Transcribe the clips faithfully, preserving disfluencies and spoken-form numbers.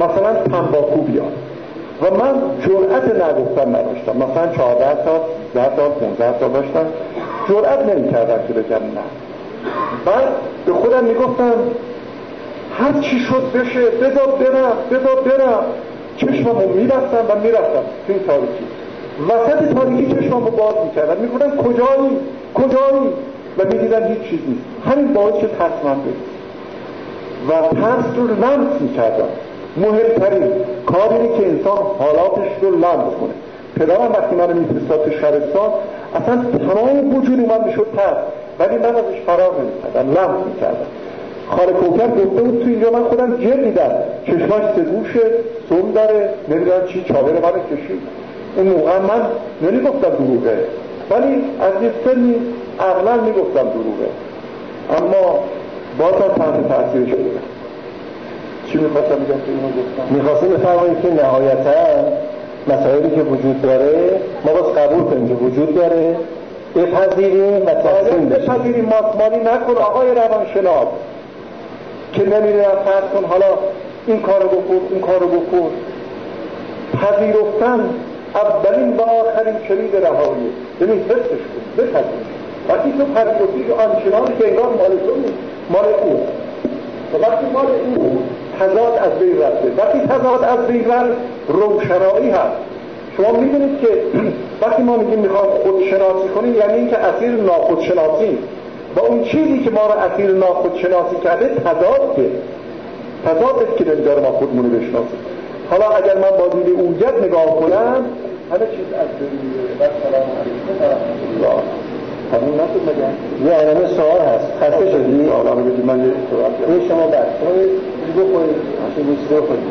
مثلا تنباکو بیاد و من جرأت نگفتن نداشتم، مثلا چهارده سال ده سال پانزده سال داشتم، جرأت نمی‌کردم که بگم نه. بعد به خودم میگفتم هر چی شد بشه، بذار برم بذار برم. چشممو می‌بستم و میرفتم توی تاریکی، وسط تاریکی چشممو باز میکردم، میگفتم کجایی کجایی و میدیدم هیچ چیز نیست. همین باعث شد ترس من بود و ترس رو لمس میکردم. مهمترین کار اینه که انسان حالاتش رو لمس کنه. پدرم وقتی من رو میفرستاد تو شهرستان اصلا تمام وجودی من میشد ترس، ولی من ازش فرار نمیکردم، لمس میکردم. خاله کوکب گفته بود تو اینجا من خودم جر دیدم، چشماش سگوشه، سوم داره، نمیدونم چی چاور من کشید. اون موقع من نمیگفتم دروغه، ولی از یه سنی عقلا میگفتم دروغه، اما باز هم تحت تاثیر شده. چی میخواستم بگم که اینو گفتم؟ میخواستم بفرمایید که نهایتا مسائلی که وجود داره ما باز قبول کنیم که وجود داره، بپذیریم و تصمیم بپذیریم. ماسمالی نکن آقای روانشناس که نمیدونم فرض کن حالا این کارو بکن این کارو بکن. پذیرفتن اولین و آخرین کلید رهایی، یعنی حسش کن، بپذیر. وقتی تو پذیرفتی آنچنانی که انگار مال تو نیست، مال او، و وقتی مال او تضاد از بین رفته، وقتی تضاد از بین رفت روشنایی هست. شما میدونید که وقتی ما میگیم میخوام خودشناسی کنیم یعنی اینکه اسیر ناخودشناسی و اون چیزی که ما رو اسیر ناخودشناسی کرده تضاده، تضاده که نمیذاره ما خودمونو بشناسیم. حالا اگر من با دید اوجت نگاه کنم همه چیز از بین میره. سلام علیکم و رحمت الله. همون نشد مگه؟ یه عالمه سوال هست. خسته شدی؟ حالا رو بگید من یه سوال کنم. این شما بعد شما یه بخورید، شما چیزی بخورید.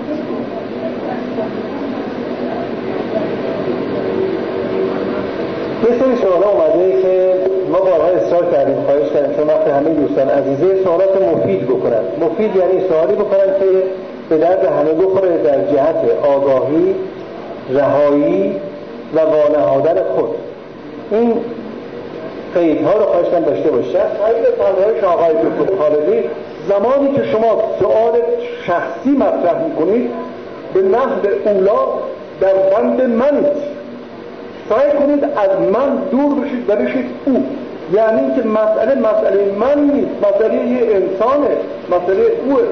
یه سری سوال اومده که ما بارها اصرار کردیم، خواهش کردیم چون وقت همه دوستان عزیزه سوالات مفید بکنن. مفید یعنی سوالی بکنن که به درد همه بخوره در جهت آگاهی، رهایی و وانهادن خود. این قیدها رو خواهش کردم داشته باشه. خیلی فرمایش آقای دکتر خالدی زمانی که شما سوال شخصی مطرح میکنید به نحو اولا در بند من سعی کنید از من دور بشید و بشید او، یعنی که مسئله مسئله من نیست، مسئله یه انسانه، مسئله اوه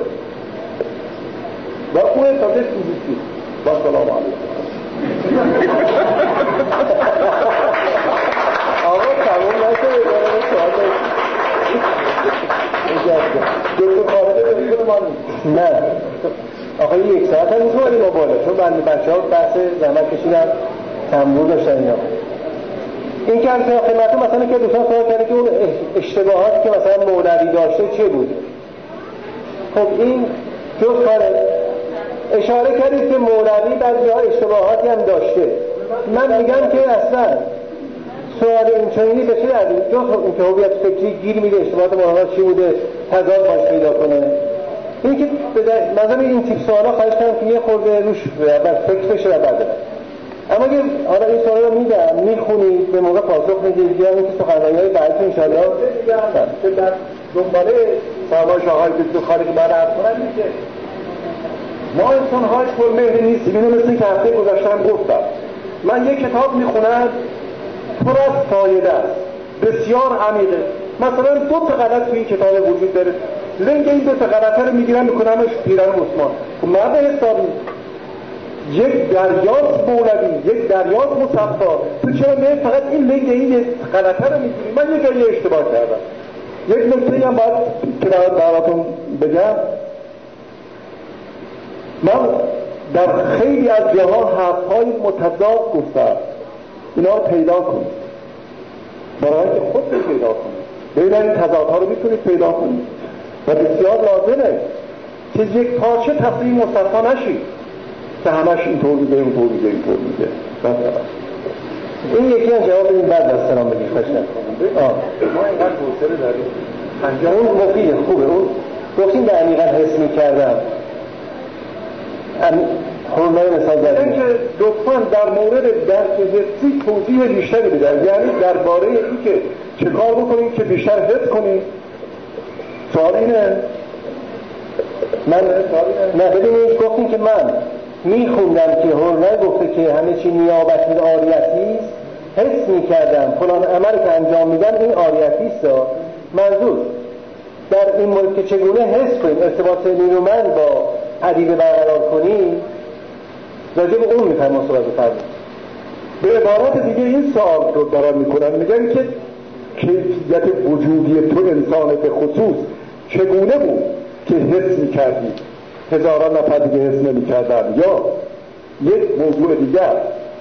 و اوه تازه فیزیکی. با سلام علیکم. آقا تمام نشده دارم سوال داریم دکتر خالده دکتر ما نیست. نه آقا یک ساعت هم میتونی ما بالا چون بنده بچه ها بحث زحمت کشیدن تنبور داشتن اینا. این که همچنان خدمت مثلا که دوستان سوال کرده که اون اشتباهاتی که مثلا مولوی داشته چه بود؟ خب این جز کاره اشاره کردید که مولوی بعضی ها اشتباهاتی هم داشته. من میگم که اصلا سوال این چنینی به چه دردی؟ جز این که هویت فکری گیر میده اشتباهات مولوی چی بوده تضاد باش پیدا کنه. این که مثلا این تیپ سوالا خواهش کنم که یه خورده روش اول فکر بشه و بعد. اما اگه حالا این سوالا رو میدم میخونید به موقع پاسخ میدید یا اینکه سخنرانی‌های بعدی انشاءالله که در دنباله فرمایش آقای دکتر خالقی بعد عرض کنم اینه که ما انسان‌های پرمهر نیستیم. اینو مثل که هفته گذاشتم گفتم من یک کتاب میخونم پر از فایده است، بسیار عمیقه. مثلا دو تا غلط توی این کتاب وجود داره، لنگ این دو تا غلطه رو میگیرم میکنمش پیرن عثمان. خب مرد حسابی یک دریاست مولوی، یک دریاست مصفا، تو چرا نه فقط این لنگ این غلطه رو میگیری؟ من یه جایی اشتباه کردم. یک نکته هم باید که براتون بگم، من در خیلی از جاها حرف‌های متضاد گفتم، اینا رو پیدا کنید برای که خود پیدا کنید، بین این تضادها رو میتونید پیدا کنید و بسیار لازمه که یک پارچه تصمیم مصفا نشید که همش اینطور میگه اینطور میگه اینطور میگه. این یکی از جواب این بعد از سلام بگید خوش نکنم. ما اینقدر حوصله داریم پنجاه اون مفیده خوبه. اون گفتیم به عمیقا حس میکردم خورمای مثال داریم که لطفاً در مورد درک حسی توضیح بیشتری بدن، یعنی درباره این که چه کار بکنیم که بیشتر حس کنیم. سوال اینه من نه ببینید گفتیم که من میخوندم که هورنای گفته که همه چی نیابتی آریتی است، حس میکردم فلان عمل که انجام میدم این آریتی است. منظور در این مورد که چگونه حس کنیم، ارتباط نیرومند با پدیده برقرار کنیم، راجع به اون میخوایم صحبت بکنیم. به عبارت دیگه این سوال رو دارن میکنن، میگن که کیفیت وجودی تو انسان به خصوص چگونه بود که حس میکردی هزاران نفر دیگه حس نمیکردن، یا یک موضوع دیگر.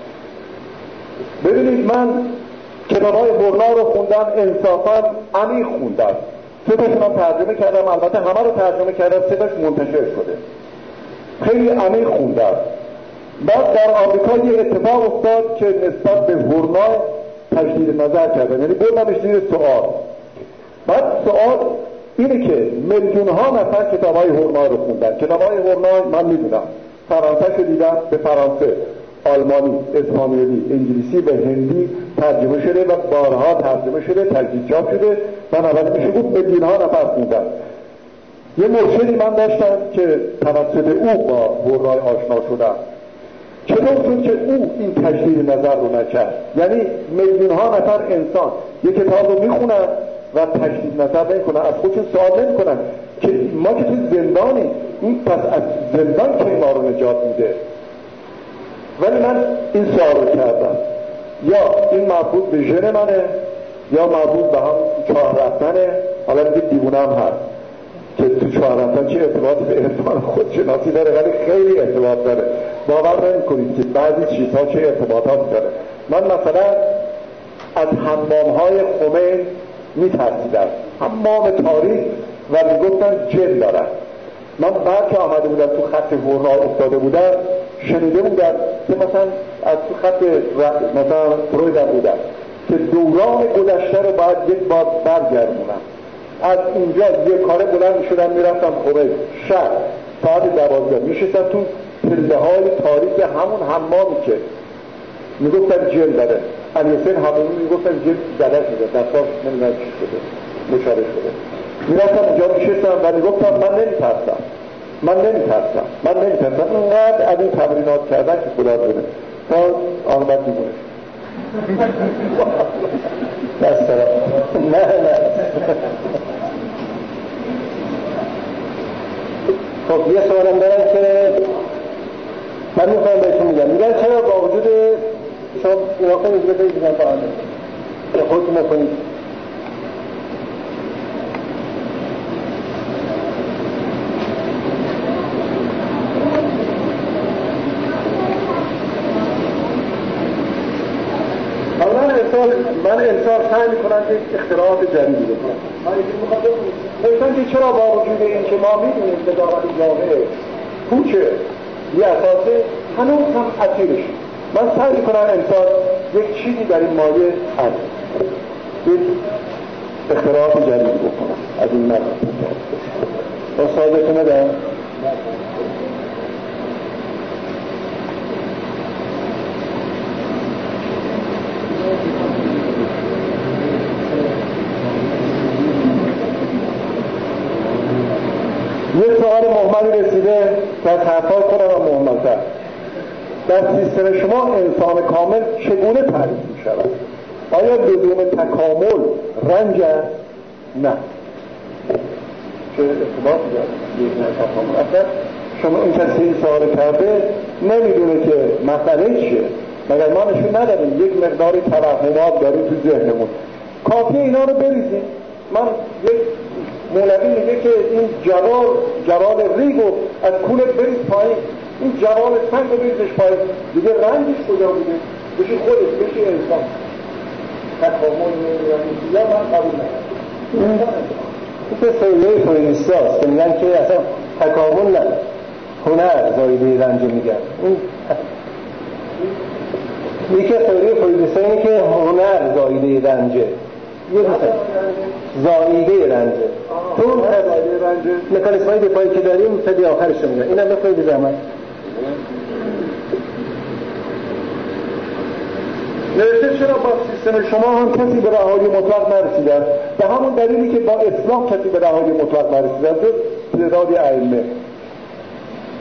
ببینید من کتاب‌های برنا رو خوندم، انصافاً عمیق خوندم، سه تاشون هم ترجمه کردم، البته همه رو ترجمه کردم، سه تاش منتشر شده، خیلی عمیق خوندم. بعد در آمریکا یه اتفاق افتاد که نسبت به هورنا تجدید نظر کردن، یعنی بردمش زیر سوال. بعد سوال اینه که میلیون ها نفر کتاب‌های هورنا رو خوندن. کتاب‌های هورنا من میدونم، فرانسه شو دیدم، به فرانسه، آلمانی، اسپانیایی، انگلیسی و هندی ترجمه شده و بارها ترجمه شده، تجدید چاپ شده، بنابراین میشه گفت میلیون ها نفر خوندن. یه مرشدی من داشتم که توسط او با هورنای آشنا شدم. چطور شد که او این تجدید نظر رو نکرد؟ یعنی میلیون ها نفر انسان یک کتاب رو میخونن و تجدید نظر نمیکنن، از خودشون سوال نمیکنن که ما که تو زندانی، این پس از زندان که ما رو نجات میده. ولی من این سوال رو کردم، یا این مربوط به ژن منه یا مربوط به هم چهار رفتنه. حالا دیگه دیوونه هم هست که تو چهار رفتن چه ارتباطی به انسان خودشناسی داره، ولی خیلی ارتباط داره. باور نمی‌کنید که بعضی چیزها چه ارتباطاتی داره. من مثلا از حمام‌های خمین می‌ترسیدم، حمام تاریک، و میگفتن جن دارن. من بعد که آمده بودم تو خط هورنا افتاده بودم، شنیده بودم که مثلا از تو خط مثلا فروید بودم که دوران گذشته رو باید یک بار برگردونم. از اینجا یک کاره بلند میشدم میرفتم خوبه شب ساعت دوازده میشستم تو پله های تاریک همون حمامی که میگفتن جن داره. علی حسین حمامی میگفتن جن زده شده، دستاش نمیدونم چی شده، مشاره شده. میرفتم اونجا میشستم و میگفتم من نمیترسم، من نمیترسم، من نمیترسم. اونقدر از این تمرینات کردن که خدا دونه تا آمد دیمونه دست طرف نه نه خب یه سوالم دارن که من میخوایم بهتون میگم، میگن چرا با وجود شما اینا کنید بذارید بگم با همه که خودتون نکنید. من انسان سعی میکنم که اختراعات جدیدی بکنم. من اینکه میخوام که چرا با وجود این که ما میدونیم صداقت جامعه پوچه یه اساسه، هنوز هم اسیرش. من سعی میکنم انسان یک چیزی در این مایه هست، یک اختراعات جدیدی بکنم از این مدن. استادتون ندارم؟ یه سوال مهملی رسیده که از حرفای خودم هم مهمتر. در سیستم شما انسان کامل چگونه تعریف می شود؟ آیا بدون تکامل رنج است؟ نه. چه ارتباطی داره بدون تکامل؟ اصلا شما این کسی این سوال کرده نمیدونه که مسئله چیه، مگر ما نشون نداریم یک مقداری توهمات داریم تو ذهنمون. کافی اینا رو بریزیم. من یک مولوی میگه که این جوال جوال ریگو از کولت بریز پایین، این جوال سنگ رو بریزش پایین، دیگه رنجش کجا بوده؟ بشی خودش، بشی انسان. تکامل یا من قبول ندارم. این که سویه فرویدیستی هست که میگن که اصلا تکامل نه، هنر زایده رنج میگن. یکی از سویه فرویدیستی اینه که هنر زایده رنجه، یه مثلا زایده رنجه. تو مکانیسم های دفاعی که داریم تا دی آخرش میگن، این هم بخواهید زحمت نوشته چرا با سیستم شما هم کسی به رهایی مطلق نرسیدن؟ به همون دلیلی که با اسلام کسی به رهایی مطلق نرسیدن، تو تعدادی ائمه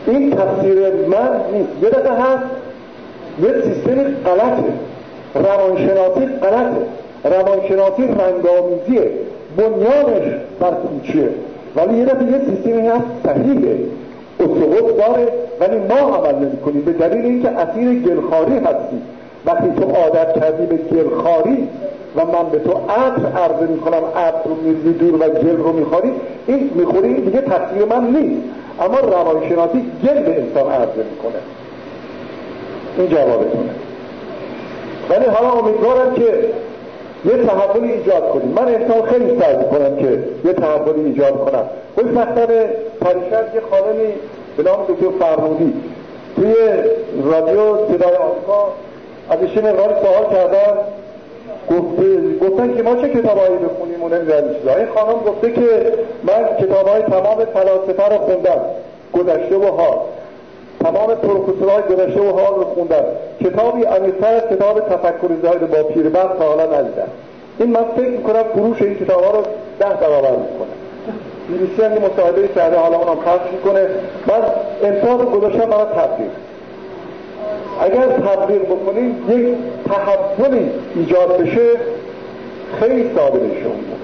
این تفسیر من نیست. یه دفعه هست یه سیستم غلطه، روانشناسی غلطه، روانشناسی رنگامیزیه، بنیانش بر پوچیه، ولی یه دفعه یه سیستمی هست صحیحه، اصول داره، ولی ما عمل نمی کنیم به دلیل اینکه اسیر گلخاری هستی. وقتی تو عادت کردی به گلخاری و من به تو عطر عرضه می کنم، عطر رو میریزی دور و گل رو میخوری، این میخوری، این دیگه تفسیر من نیست. اما روانشناسی گل به انسان عرضه میکنه. این جوابتونه. ولی حالا امیدوارم که یه تحولی ایجاد کنیم. من امسال خیلی سعی میکنم که یه تحولی ایجاد کنم. اون مکتب پریشب یه خانمی به نام دکتر فرمودی توی رادیو صدای آمریکا از ایشون مقدار سوال کردن، گفتن که ما چه کتابایی بخونیم و نمیدونم چیزا. این خانم گفته که من کتابای تمام فلاسفه رو خوندم، گذشته و حال، تمام پروفسورهای گذشته و حال رو خوندم، کتابی عمیق‌تر از کتاب تفکر زاهد با پیرمرد تا حالا ندیدم. این من فکر میکنم فروش این کتابا رو ده برابر میکنه. بی‌بی‌سی هم یه مصاحبه کرده، حالا اونم پخش میکنه. من امسال رو گذاشتم برای تبلیغ. اگر تبلیغ بکنیم یک تحولی ایجاد بشه خیلی ساده میشه.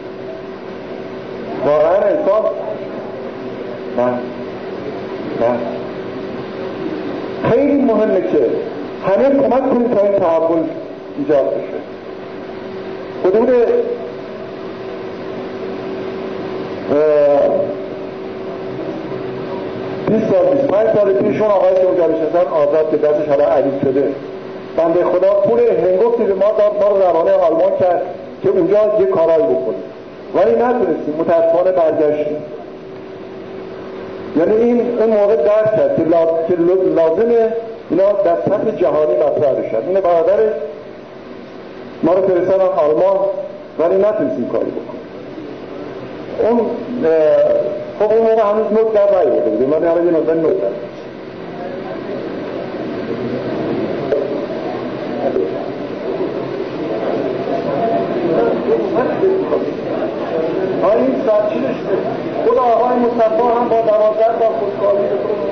واقعا انسان نه نه خیلی مهمه که همه کمک کنیم تا این تحول ایجاد بشه. حدود بیست سال بیست و پنج سال پیشون آقای که اونجا نشستن آزاد که دستش حالا علیل شده، بنده خدا پول هنگفتی به ما داد، ما رو روانه آلمان کرد که اونجا یه کارایی بکنیم، ولی نتونستیم، متاسفانه برگشتیم. یعنی این اون موقع درک کرد که لازمه اینا در سطح جهانی مطرح بشن. این برادرش ما رو فرستادن آلمان ولی نتونستیم کاری بکنیم. اون خب اون موقع هنوز نوت در رای بوده بودیم، من حالا یه نوزن نوت در ها این سرچینش خود آقای مصطفی هم با دوازده بار خودکاری بکنه.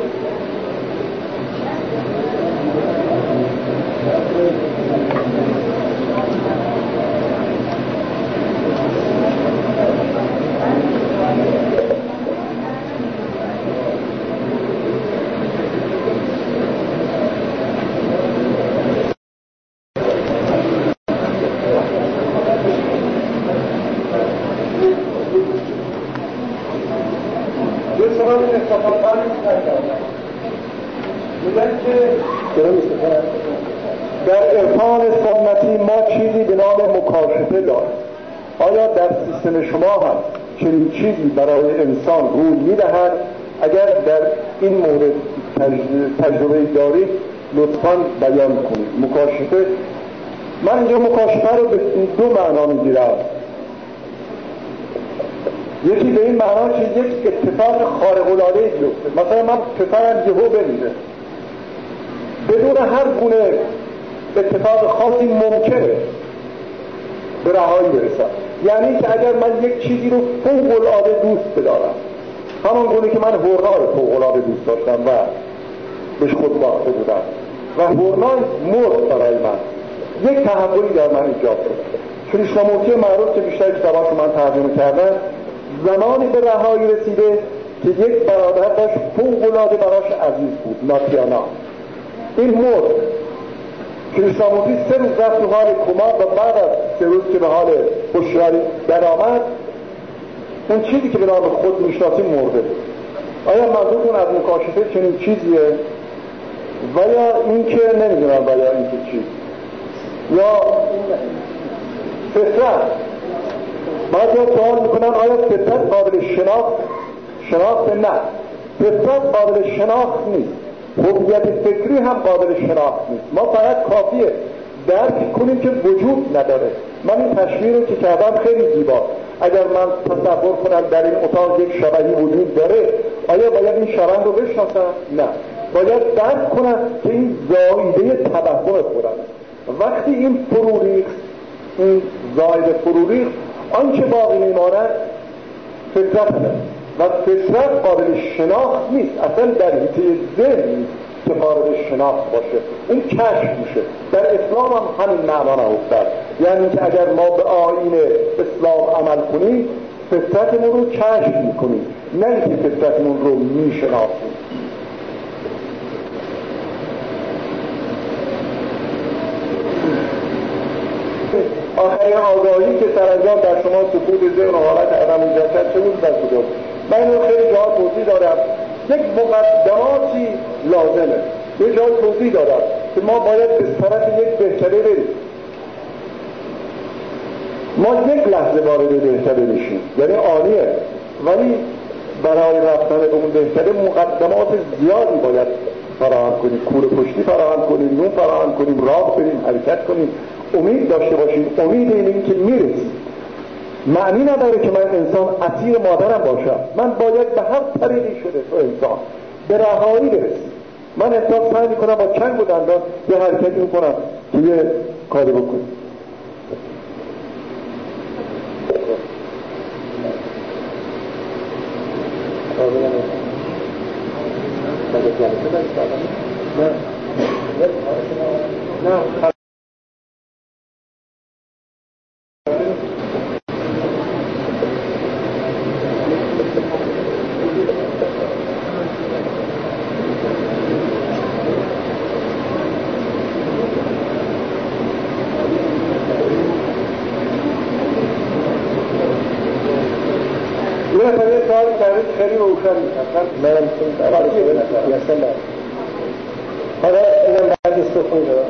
در عرفان سنتی ما چیزی به نام مکاشفه داریم. آیا در سیستم شما هم چنین چیزی برای انسان روی میدهد؟ اگر در این مورد تجربه دارید لطفاً بیان کنید. مکاشفه، من اینجا مکاشفه رو به دو معنا میگیرم. یکی به این معنا که یک اتفاق خارق العاده بیفته، مثلا من پسرم یهو بمیره، بدون هر گونه اتفاق خاصی ممکنه به رهایی برسم. یعنی که اگر من یک چیزی رو فوق العاده دوست بدارم، همان گونه که من هورنا رو فوق العاده دوست داشتم و بهش خود باخته بودم و هورنا مرد برای من، یک تحولی در من ایجاد شد. کریشنامورتی معروف که بیشتر کتاباش من ترجمه کردم، زمانی به رهایی رسیده که یک برادر داشت فوق العاده براش عزیز بود، ناتیانا. این مرد. کریشنامورتی سه روز رفت تو حال کما و بعد از سه روز که به حال هوشیاری درآمد، اون چیزی که به نام خود میشناسیم مرده. آیا منظورتون از مکاشفه چنین چیزیه؟ و یا این که نمیدونم و یا این که چیز یا فطرت. بعد یا سوال میکنن آیا فطرت قابل شناخت؟ شناخت نه، فطرت قابل شناخت نیست، هویت فکری هم قابل شناخت نیست. ما فقط کافیه درک کنیم که وجود نداره. من این تشبیه رو که کردم خیلی زیبا. اگر من تصور کنم در این اتاق یک شبحی وجود داره، آیا باید این شبح رو بشناسم؟ نه، باید درک کنم که این زائیده توهم خودم. وقتی این فرو ریخت، این زائیده فرو ریخت، آنچه باقی میماند فطرت هست. و فطرت قابل شناخت نیست، اصلا در حیطه ذهن نیست که قابل شناخت باشه، اون کشف میشه. در اسلام هم همین معنا نهفته، یعنی که اگر ما به آیین اسلام عمل کنیم فطرتمون رو کشف میکنیم، نه اینکه فطرتمون رو میشناسیم. آخرین آگاهی که سرانجام در شما سکوت ذهن و حالت عدم ایجاد کرد چه بود؟ در کجا؟ من اینو خیلی جاها توضیح دادم. یک مقدماتی لازمه، یه جای توضیح دادم که ما باید به طرف یک بهتره بریم. ما یک لحظه وارد بهتره میشیم، یعنی عالیه، ولی برای رفتن به اون بهتره مقدمات زیادی باید فراهم کنیم، کوره پشتی فراهم کنیم، نون فراهم کنیم، راه بریم، حرکت کنیم، امید داشته باشیم. امید این که میرسیم. معنی نداره که من انسان اسیر مادرم باشم، من باید به هر طریقی شده تو انسان به رهایی برسیم. من انسان سعی میکنم با چنگ و دندان یه حرکتی میکنم که یه کاری بکنم. نه نه خیلی روشن می‌کنم. من برای مثلا حالا اینم بعد استفاده دارم.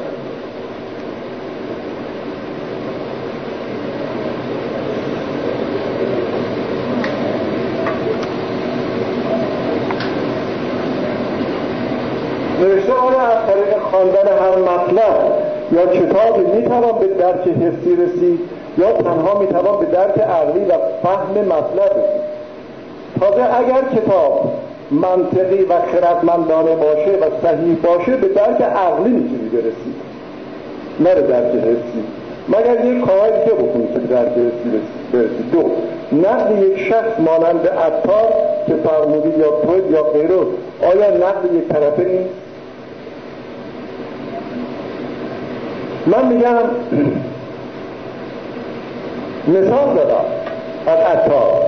نوشته آیا از طریق خواندن هر مطلب یا کتابی میتوان به درک حسی رسید یا تنها میتوان به درک عقلی و فهم مطلب رسید؟ تازه اگر کتاب منطقی و خردمندانه باشه و صحیح باشه به درک عقلی میتونی برسی، نه به درک حسی. مگر یک کارهایی که بکنی که به درک حسی برسی. دو، نقد یک شخص مانند عطار که فرمودی یا توید یا غیره، آیا نقد یک طرفه نیست؟ من میگم مثال دادم از عطار،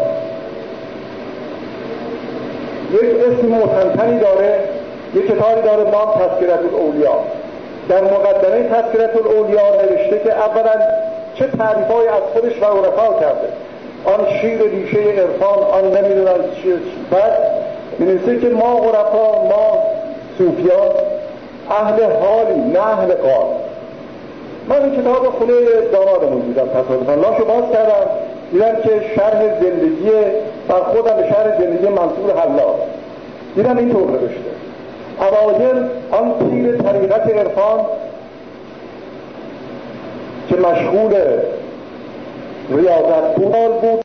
یک اسم متنتنی داره، یک کتابی داره نام تذکرة الاولیا. در مقدمه تذکرة الاولیا نوشته که اولا چه تعریفایی از خودش و عرفا کرده، آن شیر ریشه عرفان، آن نمیدونم چی. بعد می‌نویسه که ما عرفا، ما صوفیان اهل حالی نه اهل قال. من این کتاب خونه دامادمون دیدم، تصادفاً لاشو باز کردم دیدم که شرح زندگی بر خودم به شرح زندگی منصور حلاج دیدم اینطور نوشته: اوایل آن پیر طریقت عرفان که مشغول ریاضت بود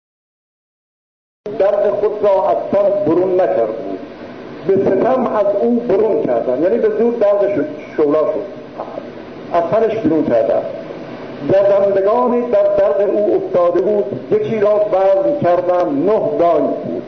درد خود را از تن برون نکرد بود، به ستم از او برون کردن، یعنی به زور درد شولا شد، از تنش برون کردن. گزندگانی در درد او افتاده بود، یکی را وزن کردن نه دانگ بود.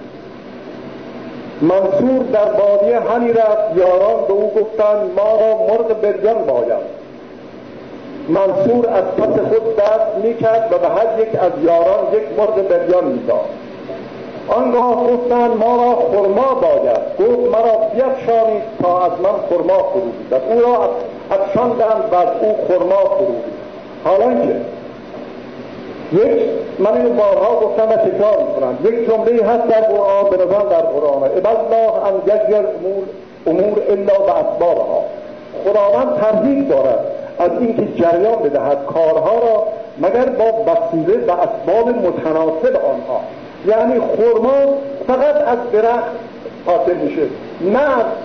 منصور در بادیه همی رفت، یاران به او گفتند ما را مرغ بریان باید. منصور از پس خود دست میکرد و به هر یک از یاران یک مرغ بریان میداد. آنگاه گفتند ما را خرما باید. گفت مرا بیفشانید تا از من خرما فرو ریزد. او را افشاندند و از او خرما فرو ریزد. حالا که یک، من اینو بارها گفتم و تکرار میکنم، یک جمله هست در قرآن، به نظر در قرآن: ابالله ان یجعل امور امور الا باسبابها. خداوند ترغیب دارد از اینکه جریان بدهد کارها را مگر با وسیله و اسباب متناسب آنها. یعنی خرما فقط از درخت حاصل میشه، نه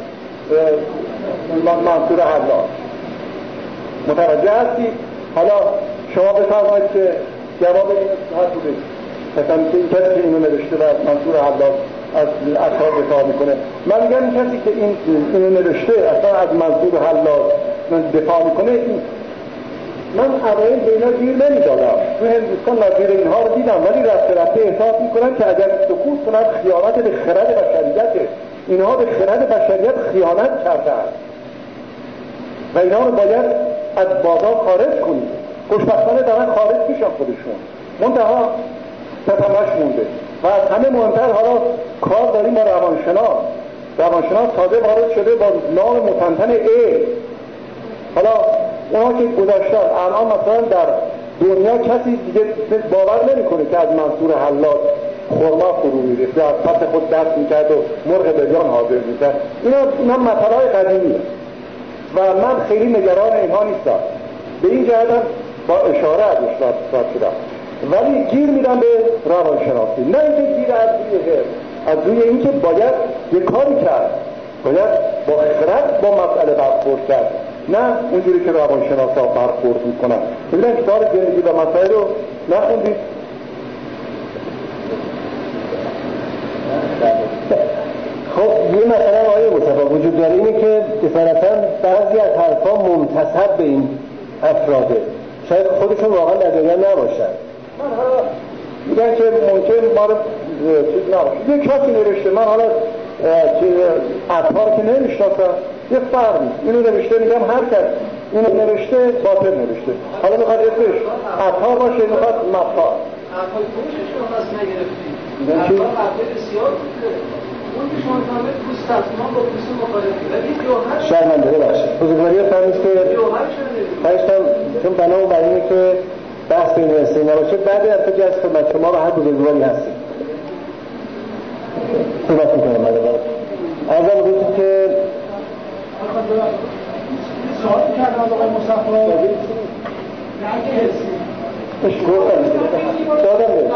منصور حلاج. متوجه هستی؟ حالا شما بفرمایید که جواب این هست بوده مثلا که این کسی که اینو نوشته و منصور حلاج از اثار دفاع میکنه. من میگم این کسی که این اینو نوشته اصلا از منصور حلاج دفاع میکنه، این من اوایل به اینا گیر نمیدادم، تو هندوستان نظیر اینها رو دیدم، ولی رفته رفته احساس میکنم که اگر سکوت کنم خیانت به خرد بشریته. اینها به خرد بشریت خیانت کردند و اینا رو باید از بازار خارج کنیم. خوشبختانه دارن خارج میشن خودشون، منتها تتمش مونده. و از همه مهمتر حالا کار داریم با روانشناس. روانشناس تازه وارد شده با نام متنتن ای. حالا اونا که گذاشتن الان مثلا در دنیا کسی دیگه باور نمیکنه که از منصور حلاج خرما فرو میریخت یا از پس خود دست میکرد و مرغ به جان حاضر میکرد. اینا اینا مطلعای قدیمیه و من خیلی نگران اینها نیستم. به این جهتم با اشاره ازش رد شدم، ولی گیر میدم به روانشناسی، نه اینکه گیر از روی حرف، از روی اینکه باید یه کاری کرد، باید با خرد با مسئله برخورد کرد، نه اونجوری که روانشناسا برخورد میکنن. ببینن کتاب زندگی و مسائل رو نخوندید؟ خب یه مسئله آیه مصطفی وجود داره، اینه که اصالتا بعضی از حرفا منتسب به این افراده، شاید خودشون واقعا در جریان نباشن. من حالا میگن که ممکن ما رو چیز نباشه، یه کسی نوشته، من حالا عطار که نمیشناسم یه فرق نیست، اینو نوشته، میگم هر کس اینو نوشته باطل نوشته. حالا میخواد اسمش عطار باشه، میخواد مطار. عطار پوشش رو هست نگرفتیم، عطار عطار بسیار بوده، اون که شما فهمه پوست تطمان با پوست مخالفی، ولی جوهر شرمنده ببخشید بزرگواری رو فهمید که خواهشتم چون بنابرای برای اینه که بحث بین انسانی نباشه، بعد از تو جذب خدمت شما و هر بزرگواری هستیم صحبت میکنم. من باید ارزم بگوشیم که سوالی کردن آقای مصطفی درک حسی گفتم دادم بید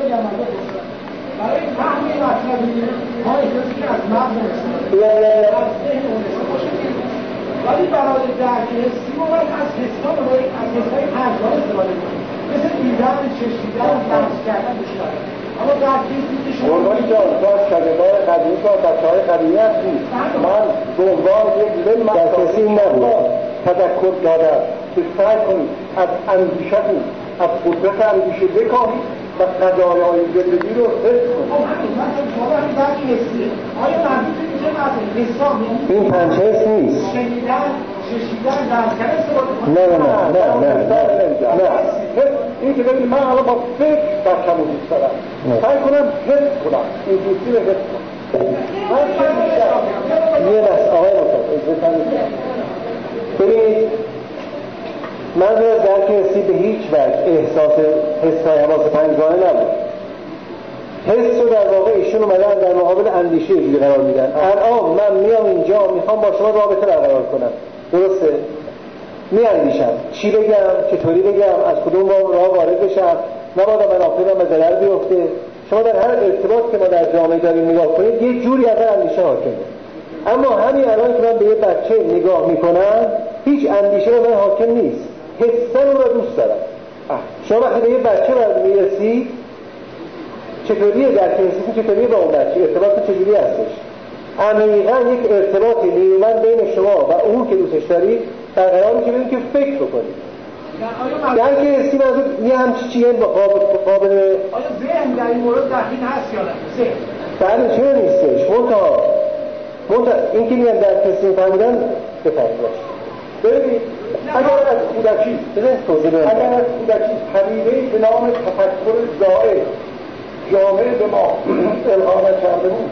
برای فهم این مطلبی ما احساسی که از مغز نرسیم بیا بیا بیا از ذهن نرسیم باشه که ولی برای درک حسی ما باید از حسا به باید از حسای پنجگاه استفاده کنیم، مثل دیدن، چشیدن، لمس کردن بیشتر. اما درک حسی که شما قربانی جان تو از شاگردان قدیمی تو از بچه‌های قدیمی هستی، من به عنوان یک علم در کسی این نبود تذکر دادم که سعی کنید از اندیشتون از قدرت اندیشه بکاهید و قضایای زندگی رو حفظ کنید. خب همین مثلا شما همین درک حسیه، آیا مربوط میشه مثلا حساب این پنج حس نیست. شنیدن، چشیدن، لمس کردن استفاده کنید؟ نه نه نه نه نه نه این که ببینید من الان با فکر بچه‌مو دوست دارم، سعی کنم حفظ کنم، این دوستی رو حفظ کنم. من چه بیشتر یه بس آقای مصطفی ببینید، من درک حسی به هیچ وجه احساس حسای حواس پنجگانه نبود. حس رو در واقع ایشون اومدن در مقابل اندیشه دیگه قرار میدن. الان من میام اینجا میخوام با شما رابطه برقرار کنم، درسته؟ میاندیشم چی بگم، چطوری بگم، از کدوم راه وارد بشم، نباید منافعم به ضرر بیفته. شما در هر ارتباط که ما در جامعه داریم نگاه کنید یه جوری از اندیشه حاکمه. اما همین الان که من به یه بچه نگاه میکنم هیچ اندیشه به من حاکم نیست، حسن رو را دوست دارم. شما وقتی به یه بچه باید میرسید چطوریه در کنسیتون، چطوریه با اون بچه ارتباط چجوری هستش؟ عمیقا یک ارتباطی نیرومند بین شما و اون که دوستش دارید برقرار میشه، بدون که فکر بکنید. در که حسی منظور یه همچی چیه قابل آیا ذهن در این مورد دخیل هست یا نه؟ ذهن بله چرا نیستش؟ منتها منتها این که میگن در کسی فهمیدن بفرمید باشه. ببینید اگر از کودکی اگر از کودکی پدیده‌ای به نام تفکر زائد جامعه به ما القا نکرده بود،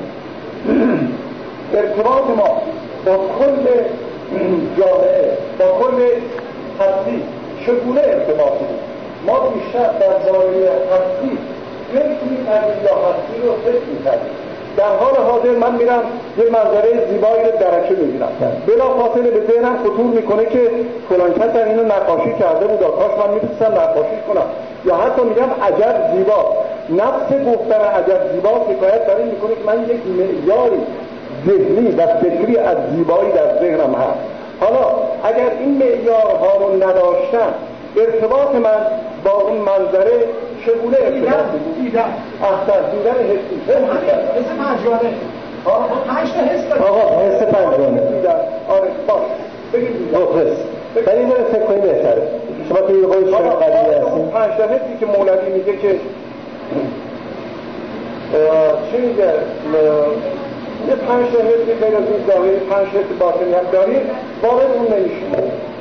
ارتباط ما با کل جامعه با کل هستی چگونه ارتباطی بود؟ ما بیشتر در دایره هستی فکر می‌کردیم یا هستی رو فکر می‌کردیم. در حال حاضر من میرم یه منظره زیبایی رو درچه میبینم، بلافاصله به ذهنم خطور میکنه که فلان کس در اینو نقاشی کرده بود، کاش من میتونستم نقاشی کنم، یا حتی میگم عجب زیبا. نفس گفتن عجب زیبا حکایت بر این میکنه که من یک معیاری ذهنی و فکری از زیبایی در ذهنم هست. حالا اگر این معیارها رو نداشتم ارتباط من با اون منظره چگونه ارتباطی بود؟ دیدن احسن دیدن حسی حس پنجگانه. پنج تا حس داریم. آقا حس پنجگانه دیدن. آره باش بگیم دیدن. حس ولی این رو فکر کنید بهتره. شما که یه قوی شما قدیه هستیم پنج تا حسی که مولوی میگه که چی میگه یه پنج تا حسی غیر از این ظاهری پنج حس باطنی هم داریم وارد اون نمیشونه.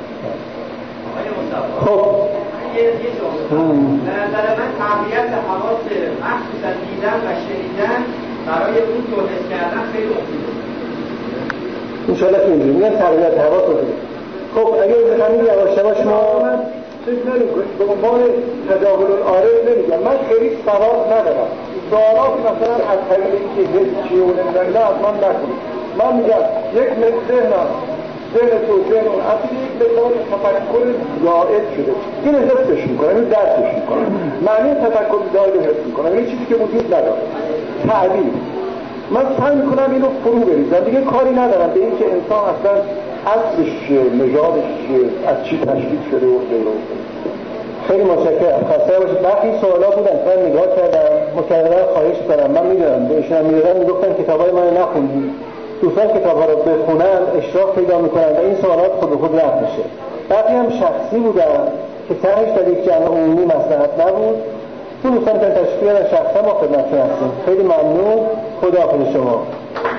خب یه جمله به نظر من تقویت حواس مخصوصا دیدن و شنیدن برای اون توضیح کردن خیلی مفیده. انشاءالله که اینجوری میگن تقویت حواس مفیده. خب اگر بخواهید یواش یواش ما فکر نمی‌کنید به عنوان تجاهل العارف نمیگم، من خیلی سواد ندارم سوالات مثلا از طریق اینکه حس چیه و نمیدن از من نکنید. من میگم یک مقدار ذهنم ذهن تو ذهن اون اصلا یک مقدار تفکر زائد شده این حسش میکنم این درسش میکنم معنی تفکر زائد رو حس میکنم این چیزی که وجود نداره تعبیر من سعی میکنم اینو فرو بریزم دیگه کاری ندارم به این که انسان اصلا اصلش نژادش از چی تشکیل شده و غیره. خیلی متشکرم. خسته باشید. برخی سوالا بودن من نگاه کردم مکررن خواهش کنم من میدونم به ایشون میدادن میگفتن کتابای من نخوندید دوستان کتاب‌ها رو بخونن اشتراک پیدا میکنن و این سوالات خود به خود رفع میشه. برخی هم شخصی بودن که طرحش در یک جمع عمومی مصلحت نبود اون دوستان که تشکیل شخصا ما خدمتتون هستیم. خیلی ممنون. خداحافظ شما.